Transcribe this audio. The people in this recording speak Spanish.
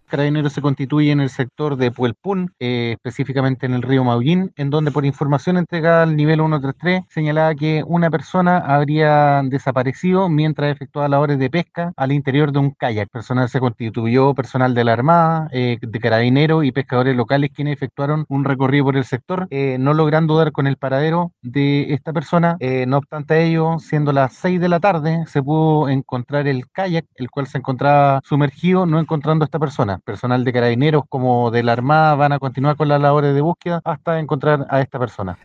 Carabineros se constituye en el sector de Puelpún, específicamente en el río Maullín, en donde por información entregada al nivel 133 señalaba que una persona habría desaparecido mientras efectuaba labores de pesca al interior de un kayak. Personal se constituyó personal de la Armada, de Carabineros y pescadores locales quienes efectuaron un recorrido por el sector, no logrando dar con el paradero de esta persona. No obstante ello, siendo las 6 de la tarde, se pudo encontrar el kayak, el cual se encontraba sumergido, no encontrando a esta persona. Personal de Carabineros como de la Armada van a continuar con las labores de búsqueda hasta encontrar a esta persona.